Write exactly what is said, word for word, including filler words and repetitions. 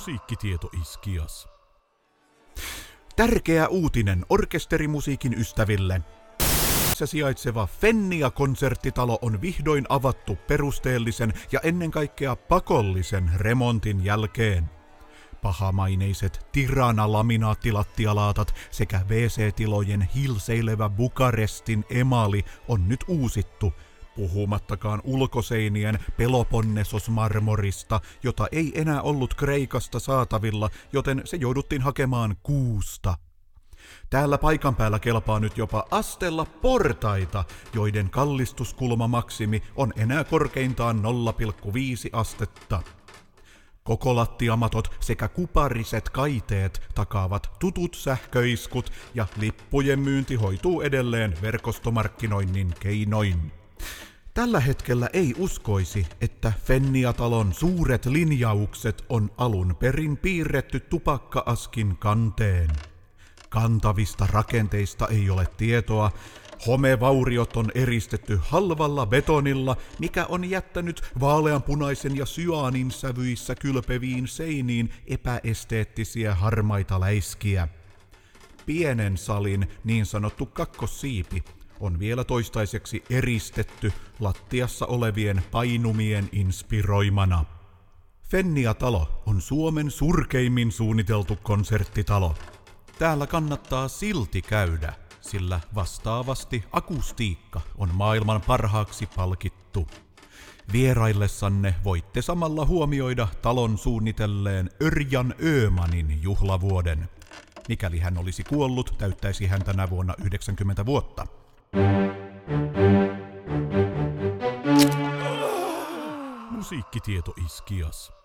Musiikkitieto Iskias. Tärkeä uutinen orkesterimusiikin ystäville. Se sijaitseva Fennia-konserttitalo on vihdoin avattu perusteellisen ja ennen kaikkea pakollisen remontin jälkeen. Pahamaineiset Tirana-laminaattilattialaatat sekä W C-tilojen hilseilevä Bukarestin emali on nyt uusittu, puhumattakaan ulkoseinien Peloponnesos-marmorista, jota ei enää ollut Kreikasta saatavilla, joten se jouduttiin hakemaan kuusta. Täällä paikan päällä kelpaa nyt jopa astella portaita, joiden kallistuskulmamaksimi on enää korkeintaan nolla pilkku viisi astetta. Koko lattiamatot sekä kupariset kaiteet takaavat tutut sähköiskut ja lippujen myynti hoituu edelleen verkostomarkkinoinnin keinoin. Tällä hetkellä ei uskoisi, että Fennia-talon suuret linjaukset on alun perin piirretty tupakka-askin kanteen. Kantavista rakenteista ei ole tietoa, homevauriot on eristetty halvalla betonilla, mikä on jättänyt vaaleanpunaisen ja syaanin sävyissä kylpeviin seiniin epäesteettisiä harmaita läiskiä. Pienen salin niin sanottu kakkossiipi on vielä toistaiseksi eristetty lattiassa olevien painumien inspiroimana. Fennia-talo on Suomen surkeimmin suunniteltu konserttitalo. Täällä kannattaa silti käydä, sillä vastaavasti akustiikka on maailman parhaaksi palkittu. Vieraillessanne voitte samalla huomioida talon suunnitelleen Örjan Öhmanin juhlavuoden. Mikäli hän olisi kuollut, täyttäisi hän tänä vuonna yhdeksänkymmentä vuotta. Musiikkitieto Iskias.